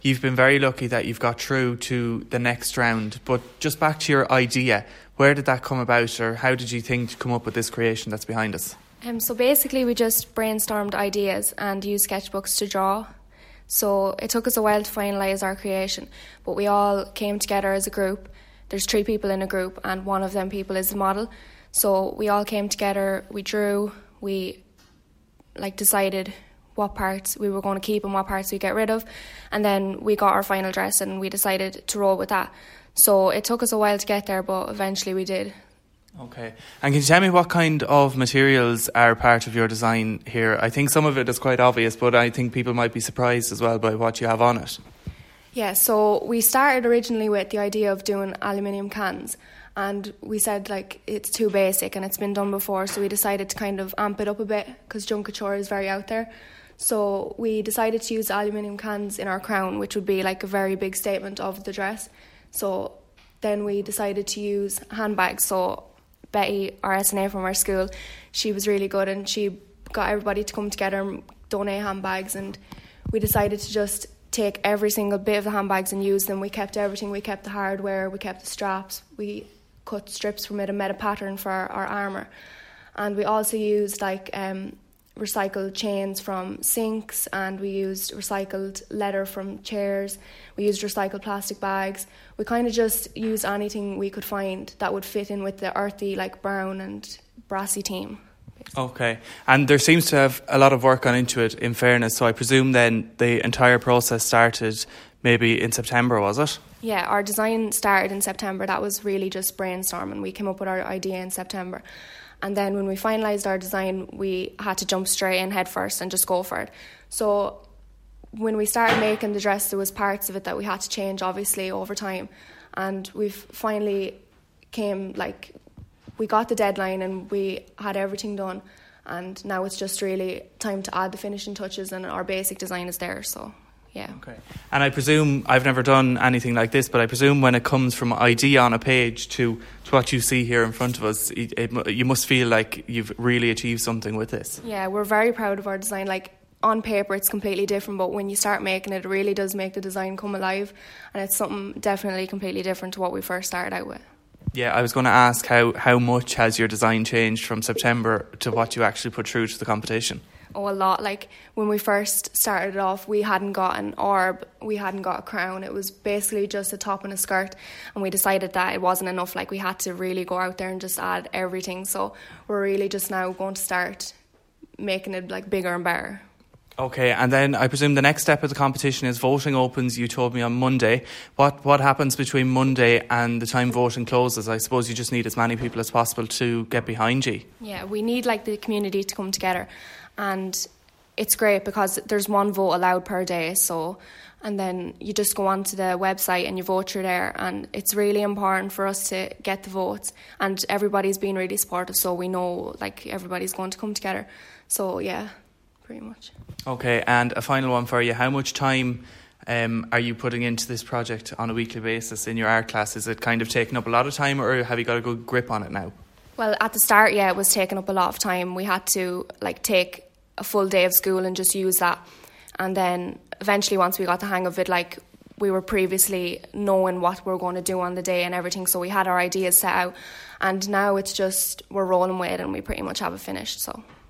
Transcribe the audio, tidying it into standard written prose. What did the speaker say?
You've been very lucky that you've got through to the next round, but just back to your idea, where did that come about, or how did you think to come up with this creation that's behind us? So basically we just brainstormed ideas and used sketchbooks to draw. So it took us a while to finalise our creation, but we all came together as a group. There's 3 people in a group and one of them people is the model. So we all came together, we drew, we decided what parts we were going to keep and what parts we get rid of, and then we got our final dress and we decided to roll with that. So it took us a while to get there, but eventually we did. Okay. And can you tell me what kind of materials are part of your design here? I think some of it is quite obvious, but I think people might be surprised as well by what you have on it. Yeah, so we started originally with the idea of doing aluminium cans, and we said it's too basic and it's been done before, so we decided to kind of amp it up a bit because Junkouture is very out there. So we decided to use aluminium cans in our crown, which would be a very big statement of the dress. So then we decided to use handbags. So Betty, our SNA from our school, she was really good and she got everybody to come together and donate handbags, and we decided to just take every single bit of the handbags and use them. We kept everything. We kept the hardware, we kept the straps, we cut strips from it and made a pattern for our armour. And we also used recycled chains from sinks, and we used recycled leather from chairs. We used recycled plastic bags. We kind of just used anything we could find that would fit in with the earthy brown and brassy theme. Okay, and there seems to have a lot of work gone into it, in fairness, so I presume then the entire process started maybe in September, was it? Yeah, our design started in September. That was really just brainstorming. We came up with our idea in September. And then when we finalised our design, we had to jump straight in head first and just go for it. So when we started making the dress, there was parts of it that we had to change, obviously, over time. And we've finally we got the deadline and we had everything done. And now it's just really time to add the finishing touches, and our basic design is there, so... Yeah. Okay. And I presume, I've never done anything like this, but I presume when it comes from idea on a page to what you see here in front of us, you must feel like you've really achieved something with this. Yeah, we're very proud of our design. On paper it's completely different, but when you start making it, it really does make the design come alive, and it's something definitely completely different to what we first started out with. Yeah, I was going to ask how much has your design changed from September to what you actually put through to the competition? Oh, a lot. When we first started off, we hadn't got an orb, we hadn't got a crown. It was basically just a top and a skirt, and we decided that it wasn't enough. We had to really go out there and just add everything. So we're really just now going to start making it bigger and better. Okay, and then I presume the next step of the competition is voting opens, you told me, on Monday. What happens between Monday and the time voting closes? I suppose you just need as many people as possible to get behind you. Yeah, we need the community to come together. And it's great because there's one vote allowed per day, and then you just go onto the website and you vote through there, and it's really important for us to get the votes, and everybody's been really supportive, so we know everybody's going to come together. So yeah, pretty much. Okay, and a final one for you. How much time are you putting into this project on a weekly basis in your art class? Is it kind of taking up a lot of time, or have you got a good grip on it now? Well, at the start, yeah, it was taking up a lot of time. We had to take a full day of school and just use that. And then eventually, once we got the hang of it, we were previously knowing what we were going to do on the day and everything, so we had our ideas set out. And now it's just, we're rolling with it and we pretty much have it finished, so...